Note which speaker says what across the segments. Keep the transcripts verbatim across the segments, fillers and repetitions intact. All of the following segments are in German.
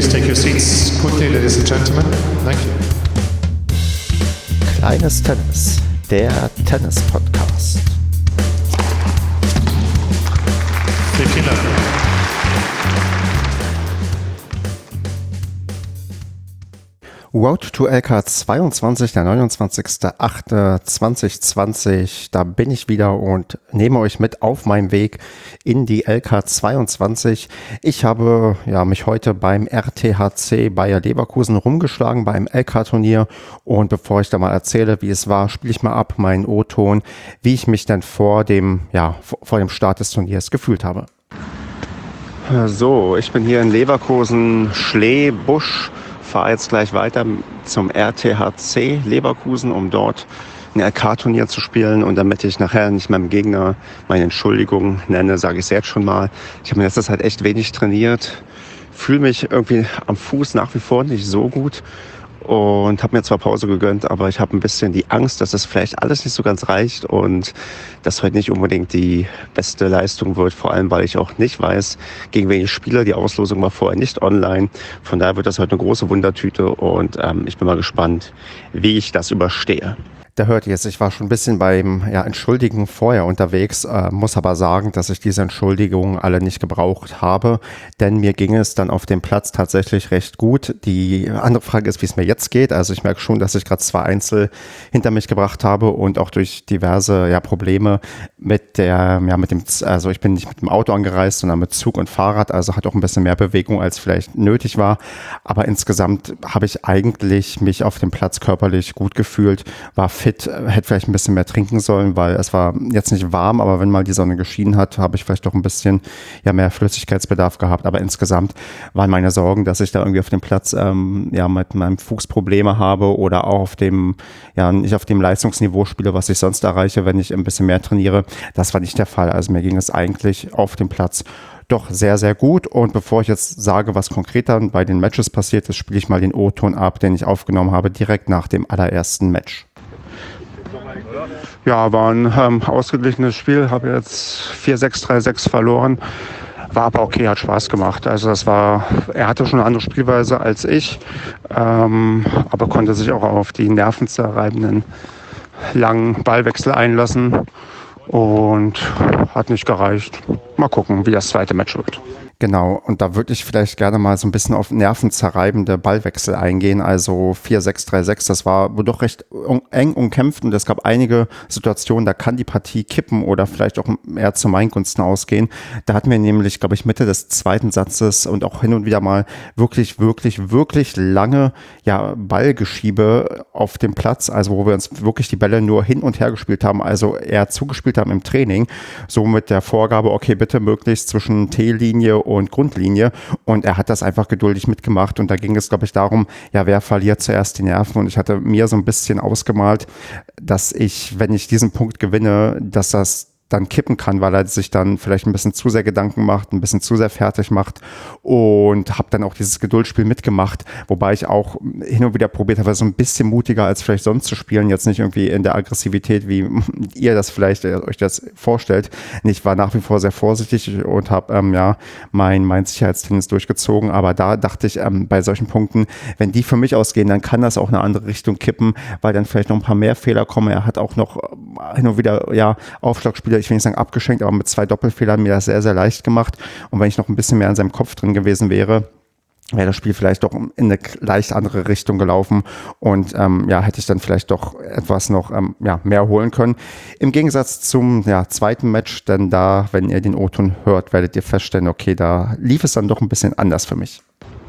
Speaker 1: please take your seats quickly, ladies and gentlemen. Thank you.
Speaker 2: Kleines Tennis, der Tennis-Podcast.
Speaker 1: Vielen Dank.
Speaker 2: Road to L K zweiundzwanzig, der neunundzwanzigster achter zweitausendzwanzig. Da bin ich wieder und nehme euch mit auf meinem Weg in die L K zweiundzwanzig. Ich habe ja, mich heute beim R T H C Bayer Leverkusen rumgeschlagen beim L K-Turnier. Und bevor ich da mal erzähle, wie es war, spiele ich mal ab meinen O-Ton, wie ich mich dann vor dem, ja, vor dem Start des Turniers gefühlt habe. So, ich bin hier in Leverkusen, Schlebusch. Fahre jetzt gleich weiter zum R T H C Leverkusen, um dort ein L K-Turnier zu spielen. Und damit ich nachher nicht meinem Gegner meine Entschuldigung nenne, sage ich es jetzt schon mal. Ich habe in letzter Zeit echt wenig trainiert, fühle mich irgendwie am Fuß nach wie vor nicht so gut und habe mir zwar Pause gegönnt, aber ich habe ein bisschen die Angst, dass das vielleicht alles nicht so ganz reicht und dass heute nicht unbedingt die beste Leistung wird, vor allem weil ich auch nicht weiß, gegen wen ich spiele. Die Auslosung war vorher nicht online, von daher wird das heute eine große Wundertüte und ähm, ich bin mal gespannt, wie ich das überstehe. Da hört ihr es, ich war schon ein bisschen beim ja, Entschuldigen vorher unterwegs, äh, muss aber sagen, dass ich diese Entschuldigungen alle nicht gebraucht habe, denn mir ging es dann auf dem Platz tatsächlich recht gut. Die andere Frage ist, wie es mir jetzt geht. Also ich merke schon, dass ich gerade zwei Einzel hinter mich gebracht habe und auch durch diverse ja, Probleme mit der, ja, mit dem, also ich bin nicht mit dem Auto angereist, sondern mit Zug und Fahrrad, also hat auch ein bisschen mehr Bewegung, als vielleicht nötig war. Aber insgesamt habe ich eigentlich mich auf dem Platz körperlich gut gefühlt, war fit. Hätte vielleicht ein bisschen mehr trinken sollen, weil es war jetzt nicht warm, aber wenn mal die Sonne geschienen hat, habe ich vielleicht doch ein bisschen ja, mehr Flüssigkeitsbedarf gehabt. Aber insgesamt waren meine Sorgen, dass ich da irgendwie auf dem Platz ähm, ja, mit meinem Fuß Probleme habe oder auch auf dem, ja, nicht auf dem Leistungsniveau spiele, was ich sonst erreiche, wenn ich ein bisschen mehr trainiere. Das war nicht der Fall. Also mir ging es eigentlich auf dem Platz doch sehr, sehr gut. Und bevor ich jetzt sage, was konkret dann bei den Matches passiert ist, spiele ich mal den O-Ton ab, den ich aufgenommen habe, direkt nach dem allerersten Match. Ja, war ein ähm, ausgeglichenes Spiel, habe jetzt vier sechs, drei sechs verloren, war aber okay, hat Spaß gemacht. Also das war, er hatte schon eine andere Spielweise als ich, ähm, aber konnte sich auch auf die nervenzerreibenden langen Ballwechsel einlassen und hat nicht gereicht. Mal gucken, wie das zweite Match wird. Genau, und da würde ich vielleicht gerne mal so ein bisschen auf nervenzerreibende Ballwechsel eingehen. Also vier sechs, drei sechs, das war wohl doch recht eng umkämpft und es gab einige Situationen, da kann die Partie kippen oder vielleicht auch eher zu meinen Gunsten ausgehen. Da hatten wir nämlich, glaube ich, Mitte des zweiten Satzes und auch hin und wieder mal wirklich, wirklich, wirklich lange ja, Ballgeschiebe auf dem Platz, also wo wir uns wirklich die Bälle nur hin und her gespielt haben, also eher zugespielt haben im Training, so mit der Vorgabe, okay, bitte möglichst zwischen T-Linie und Grundlinie, und er hat das einfach geduldig mitgemacht und da ging es, glaube ich, darum, ja, wer verliert zuerst die Nerven, und ich hatte mir so ein bisschen ausgemalt, dass ich, wenn ich diesen Punkt gewinne, dass das dann kippen kann, weil er sich dann vielleicht ein bisschen zu sehr Gedanken macht, ein bisschen zu sehr fertig macht, und habe dann auch dieses Geduldsspiel mitgemacht, wobei ich auch hin und wieder probiert habe, so ein bisschen mutiger als vielleicht sonst zu spielen, jetzt nicht irgendwie in der Aggressivität, wie ihr das vielleicht äh, euch das vorstellt. Ich war nach wie vor sehr vorsichtig und habe ähm, ja mein, mein Sicherheitstennis durchgezogen, aber da dachte ich, ähm, bei solchen Punkten, wenn die für mich ausgehen, dann kann das auch in eine andere Richtung kippen, weil dann vielleicht noch ein paar mehr Fehler kommen. Er hat auch noch äh, hin und wieder ja Aufschlagspiele, ich will nicht sagen abgeschenkt, aber mit zwei Doppelfehlern mir das sehr, sehr leicht gemacht. Und wenn ich noch ein bisschen mehr in seinem Kopf drin gewesen wäre, wäre das Spiel vielleicht doch in eine leicht andere Richtung gelaufen und ähm, ja, hätte ich dann vielleicht doch etwas noch ähm, ja, mehr holen können. Im Gegensatz zum ja, zweiten Match, denn da, wenn ihr den O-Ton hört, werdet ihr feststellen, okay, da lief es dann doch ein bisschen anders für mich.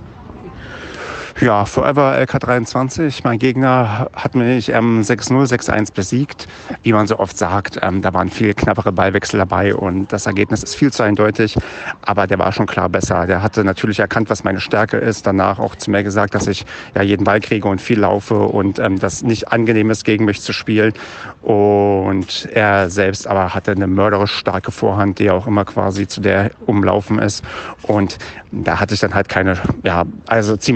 Speaker 2: Ja, Forever L K dreiundzwanzig. Mein Gegner hat mich ähm, sechs null, sechs eins besiegt. Wie man so oft sagt, ähm, da waren viel knappere Ballwechsel dabei und das Ergebnis ist viel zu eindeutig. Aber der war schon klar besser. Der hatte natürlich erkannt, was meine Stärke ist. Danach auch zu mir gesagt, dass ich ja jeden Ball kriege und viel laufe und ähm, das nicht angenehm ist, gegen mich zu spielen. Und er selbst aber hatte eine mörderisch starke Vorhand, die auch immer quasi zu der umlaufen ist. Und da hatte ich dann halt keine, ja, also ziemlich keine Chance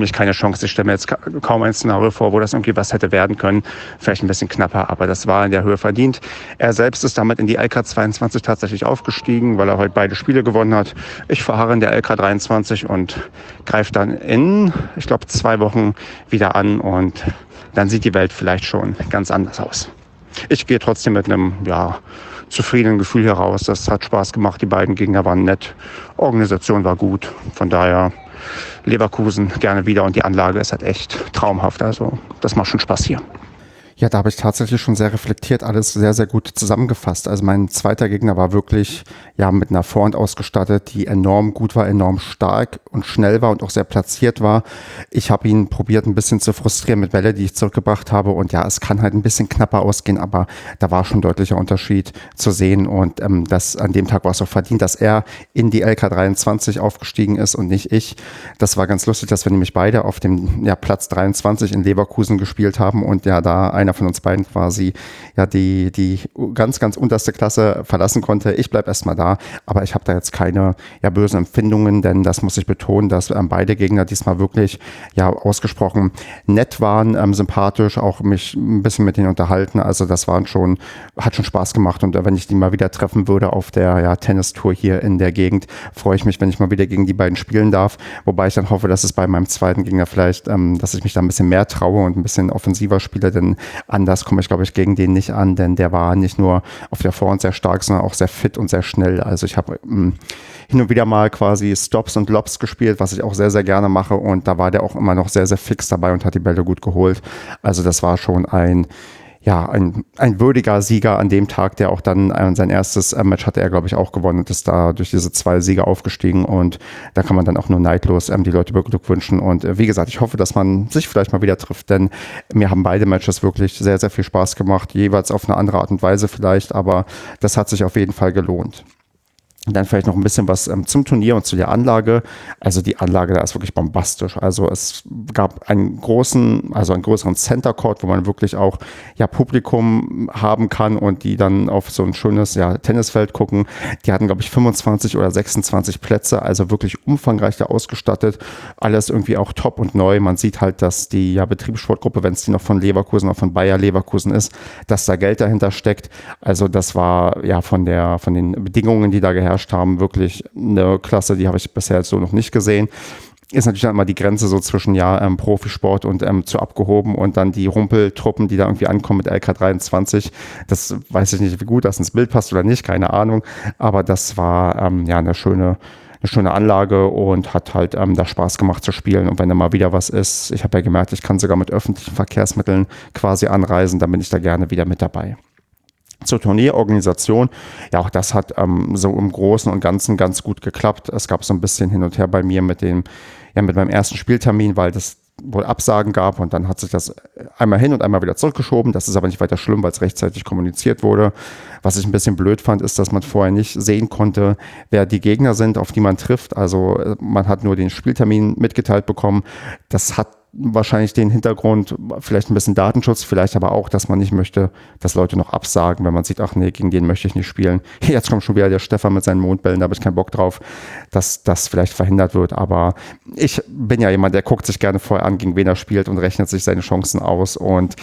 Speaker 2: Chance. Ich stelle mir jetzt ka- kaum ein Szenario vor, wo das irgendwie was hätte werden können. Vielleicht ein bisschen knapper, aber das war in der Höhe verdient. Er selbst ist damit in die L K zweiundzwanzig tatsächlich aufgestiegen, weil er heute beide Spiele gewonnen hat. Ich verharre in der L K dreiundzwanzig und greife dann in, ich glaube, zwei Wochen wieder an und dann sieht die Welt vielleicht schon ganz anders aus. Ich gehe trotzdem mit einem, ja, zufriedenen Gefühl heraus. Das hat Spaß gemacht. Die beiden Gegner waren nett. Organisation war gut. Von daher Leverkusen gerne wieder und die Anlage ist halt echt traumhaft. Also das macht schon Spaß hier.
Speaker 3: Ja, da habe ich tatsächlich schon sehr reflektiert, alles sehr, sehr gut zusammengefasst. Also mein zweiter Gegner war wirklich ja mit einer Vorhand ausgestattet, die enorm gut war, enorm stark und schnell war und auch sehr platziert war. Ich habe ihn probiert, ein bisschen zu frustrieren mit Bälle, die ich zurückgebracht habe. Und ja, es kann halt ein bisschen knapper ausgehen, aber da war schon ein deutlicher Unterschied zu sehen. Und ähm, das, an dem Tag war es auch verdient, dass er in die L K dreiundzwanzig aufgestiegen ist und nicht ich. Das war ganz lustig, dass wir nämlich beide auf dem ja, Platz dreiundzwanzig in Leverkusen gespielt haben und ja da einer von uns beiden quasi ja die, die ganz, ganz unterste Klasse verlassen konnte. Ich bleibe erstmal da, aber ich habe da jetzt keine ja, bösen Empfindungen, denn das muss ich betonen, dass ähm, beide Gegner diesmal wirklich ja ausgesprochen nett waren, ähm, sympathisch, auch mich ein bisschen mit denen unterhalten. Also das waren schon, hat schon Spaß gemacht und äh, wenn ich die mal wieder treffen würde auf der ja, Tennistour hier in der Gegend, freue ich mich, wenn ich mal wieder gegen die beiden spielen darf, wobei ich dann hoffe, dass es bei meinem zweiten Gegner vielleicht, ähm, dass ich mich da ein bisschen mehr traue und ein bisschen offensiver spiele, denn anders komme ich, glaube ich, gegen den nicht an, denn der war nicht nur auf der Vorhand sehr stark, sondern auch sehr fit und sehr schnell. Also ich habe ähm, hin und wieder mal quasi Stops und Lobs gespielt, was ich auch sehr, sehr gerne mache und da war der auch immer noch sehr, sehr fix dabei und hat die Bälle gut geholt. Also das war schon ein ja, ein, ein würdiger Sieger an dem Tag, der auch dann äh, sein erstes äh, Match hatte er, glaube ich, auch gewonnen und ist da durch diese zwei Siege aufgestiegen und da kann man dann auch nur neidlos ähm, die Leute beglückwünschen und äh, wie gesagt, ich hoffe, dass man sich vielleicht mal wieder trifft, denn mir haben beide Matches wirklich sehr, sehr viel Spaß gemacht, jeweils auf eine andere Art und Weise vielleicht, aber das hat sich auf jeden Fall gelohnt. Dann vielleicht noch ein bisschen was ähm, zum Turnier und zu der Anlage. Also die Anlage da ist wirklich bombastisch. Also es gab einen großen, also einen größeren Center Court, wo man wirklich auch ja Publikum haben kann und die dann auf so ein schönes ja, Tennisfeld gucken. Die hatten, glaube ich, fünfundzwanzig oder sechsundzwanzig Plätze, also wirklich umfangreich da ausgestattet. Alles irgendwie auch top und neu. Man sieht halt, dass die ja, Betriebssportgruppe, wenn es die noch von Leverkusen oder von Bayer Leverkusen ist, dass da Geld dahinter steckt. Also das war ja von der von den Bedingungen, die da geherrscht haben, wirklich eine Klasse, die habe ich bisher jetzt so noch nicht gesehen. Ist natürlich dann immer die Grenze so zwischen ja ähm, Profisport und ähm, zu abgehoben und dann die Rumpeltruppen, die da irgendwie ankommen mit L K dreiundzwanzig. Das weiß ich nicht, wie gut das ins Bild passt oder nicht, keine Ahnung. Aber das war ähm, ja eine schöne eine schöne Anlage und hat halt ähm, da Spaß gemacht zu spielen. Und wenn da mal wieder was ist, ich habe ja gemerkt, ich kann sogar mit öffentlichen Verkehrsmitteln quasi anreisen, dann bin ich da gerne wieder mit dabei. Zur Turnierorganisation, ja auch das hat ähm, so im Großen und Ganzen ganz gut geklappt. Es gab so ein bisschen hin und her bei mir mit dem, ja mit meinem ersten Spieltermin, weil das wohl Absagen gab und dann hat sich das einmal hin und einmal wieder zurückgeschoben. Das ist aber nicht weiter schlimm, weil es rechtzeitig kommuniziert wurde. Was ich ein bisschen blöd fand, ist, dass man vorher nicht sehen konnte, wer die Gegner sind, auf die man trifft. Also man hat nur den Spieltermin mitgeteilt bekommen. Das hat wahrscheinlich den Hintergrund, vielleicht ein bisschen Datenschutz, vielleicht aber auch, dass man nicht möchte, dass Leute noch absagen, wenn man sieht, ach nee, gegen den möchte ich nicht spielen. Jetzt kommt schon wieder der Stefan mit seinen Mondbällen, da habe ich keinen Bock drauf, dass das vielleicht verhindert wird. Aber ich bin ja jemand, der guckt sich gerne vorher an, gegen wen er spielt und rechnet sich seine Chancen aus und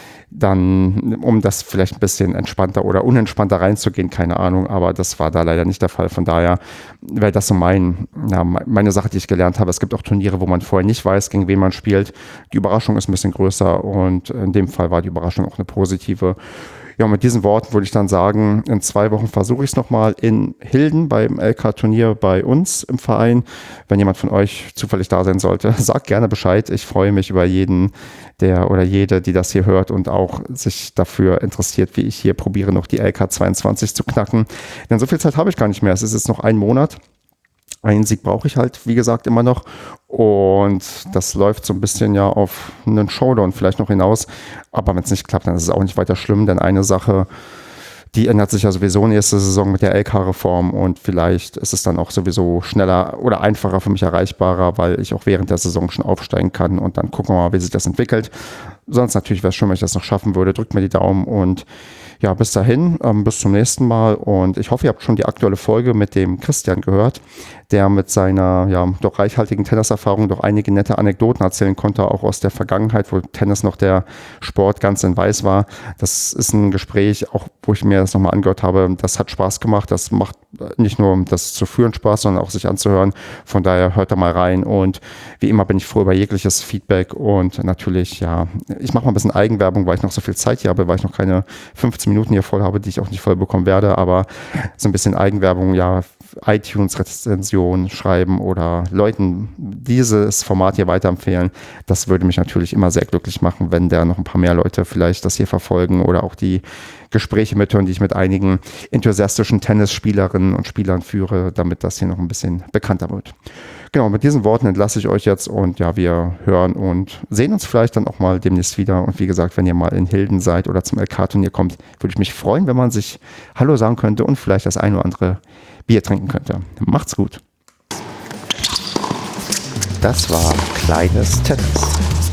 Speaker 3: dann, um das vielleicht ein bisschen entspannter oder unentspannter reinzugehen, keine Ahnung, aber das war da leider nicht der Fall. Von daher wäre das so mein, ja, meine Sache, die ich gelernt habe. Es gibt auch Turniere, wo man vorher nicht weiß, gegen wen man spielt. Die Überraschung ist ein bisschen größer und in dem Fall war die Überraschung auch eine positive. Ja, mit diesen Worten würde ich dann sagen, in zwei Wochen versuche ich es nochmal in Hilden beim L K-Turnier bei uns im Verein. Wenn jemand von euch zufällig da sein sollte, sagt gerne Bescheid. Ich freue mich über jeden, der oder jede, die das hier hört und auch sich dafür interessiert, wie ich hier probiere, noch die L K zweiundzwanzig zu knacken. Denn so viel Zeit habe ich gar nicht mehr. Es ist jetzt noch ein Monat. Einen Sieg brauche ich halt, wie gesagt, immer noch. Und das läuft so ein bisschen ja auf einen Showdown vielleicht noch hinaus. Aber wenn es nicht klappt, dann ist es auch nicht weiter schlimm. Denn eine Sache, die ändert sich ja sowieso nächste Saison mit der L K-Reform. Und vielleicht ist es dann auch sowieso schneller oder einfacher für mich erreichbarer, weil ich auch während der Saison schon aufsteigen kann. Und dann gucken wir mal, wie sich das entwickelt. Sonst natürlich wäre es schön, wenn ich das noch schaffen würde. Drückt mir die Daumen und ja, bis dahin, ähm, bis zum nächsten Mal und ich hoffe, ihr habt schon die aktuelle Folge mit dem Christian gehört, der mit seiner ja doch reichhaltigen Tenniserfahrung doch einige nette Anekdoten erzählen konnte, auch aus der Vergangenheit, wo Tennis noch der Sport ganz in Weiß war. Das ist ein Gespräch, auch wo ich mir das nochmal angehört habe, das hat Spaß gemacht, das macht nicht nur das zu führen Spaß, sondern auch sich anzuhören. Von daher hört da mal rein und wie immer bin ich froh über jegliches Feedback und natürlich, ja, ich mache mal ein bisschen Eigenwerbung, weil ich noch so viel Zeit hier habe, weil ich noch keine fünfzehn Minuten hier voll habe, die ich auch nicht voll bekommen werde, aber so ein bisschen Eigenwerbung, ja, iTunes-Rezension schreiben oder Leuten dieses Format hier weiterempfehlen. Das würde mich natürlich immer sehr glücklich machen, wenn da noch ein paar mehr Leute vielleicht das hier verfolgen oder auch die Gespräche mithören, die ich mit einigen enthusiastischen Tennisspielerinnen und Spielern führe, damit das hier noch ein bisschen bekannter wird. Genau, mit diesen Worten entlasse ich euch jetzt und ja, wir hören und sehen uns vielleicht dann auch mal demnächst wieder. Und wie gesagt, wenn ihr mal in Hilden seid oder zum L K-Turnier kommt, würde ich mich freuen, wenn man sich Hallo sagen könnte und vielleicht das ein oder andere Bier trinken könnte. Macht's gut.
Speaker 4: Das war Kleines Tennis.